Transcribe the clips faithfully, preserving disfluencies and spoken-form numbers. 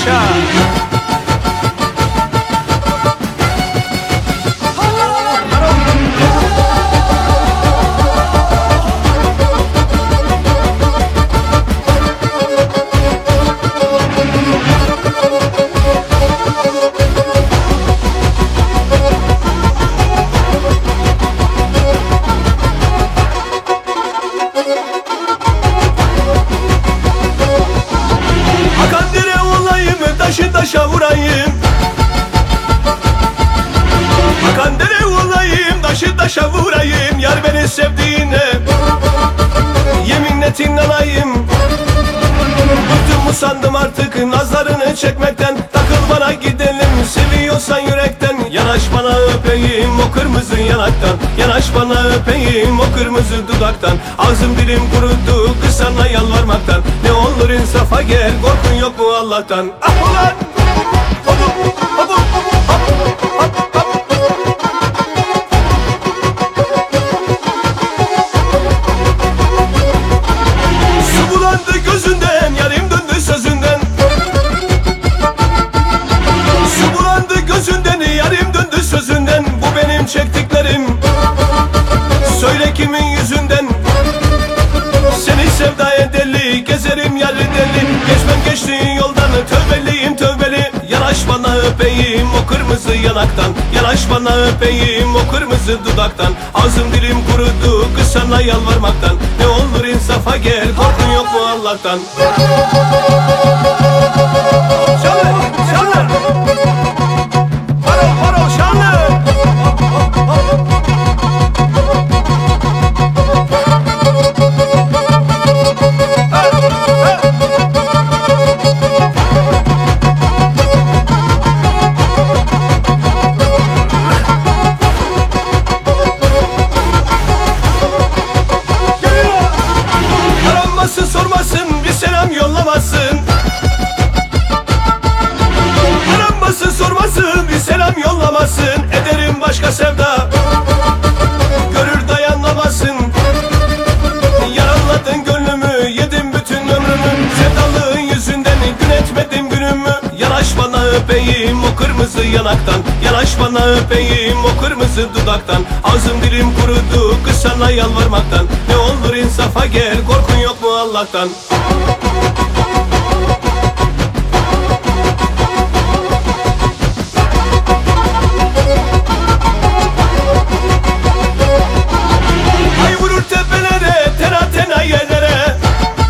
yaşa. Taşı taşa vurayım, akan dere olayım, taşı taşa vurayım. Yar beni sevdiğine yeminletin alayım. Bıktım usandım artık nazarını çekmekten. Takıl bana gidelim seviyorsan yürekten. Yanaş bana öpeyim o kırmızı yanaktan. Yanaş bana öpeyim o kırmızı dudaktan. Ağzım dilim kurudu kız sana yalvarmaktan. Ne olur insafa gel, korkun yok mu Allah'tan? Ah ulan! Hopum, hopum, hop, hop, hop. Su bulandı gözünden, yarim döndü sözünden. Su bulandı gözünden, yarim döndü sözünden. Bu benim çektiklerim, söyle kimin yüzünden? Seni sevdaya deli, gezerim yarı deli. Geçmem geçtiğin yoldan, tövbeliyim tövbeli. Yanaş bana öpeyim o kırmızı yanaktan. Yanaş bana öpeyim o kırmızı dudaktan. Ağzım dilim kurudu kız sana yalvarmaktan. Ne olur insafa gel, korkun yok mu Allah'tan? Şanlı, şanlı. Varol, varol, şanlı. Sormasın, bir selam yollamasın. Aranmasın, sormasın, bir selam yollamasın. Ederim başka sevda, görür dayanamazsın. Yaraladın gönlümü, yedim bütün ömrümü. Sevdalığın yüzünden gün etmedim günümü. Yanaş bana öpeyim o kırmızı yanaktan. Yanaş bana öpeyim o kırmızı dudaktan. Ağzım dilim kurudu kız sana yalvarmaktan. Ne olur insafa gel, korkun yok mu Allah'tan? Ay vurur tepelere, tena tena yerlere.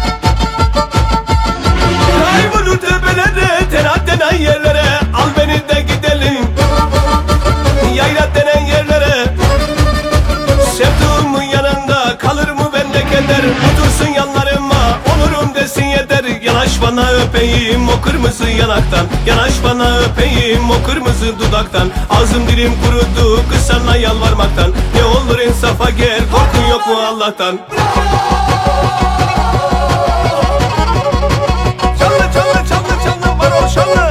Ay vurur tepelere, tena tena yerlere. Al beni de gidelim yayla denen yerlere. Sevduğumun yanında kalır mı bende keder? Otursun yanlarıma olurum desin yeter. Yanaş bana öpeyim o kırmızı yanaktan. Yanaş bana öpeyim o kırmızı dudaktan. Ağzım dilim kurudu kız sana yalvarmaktan. Ne olur insafa gel, korkun yok mu Allah'tan? Çallı çallı çallı çallı var o çallı.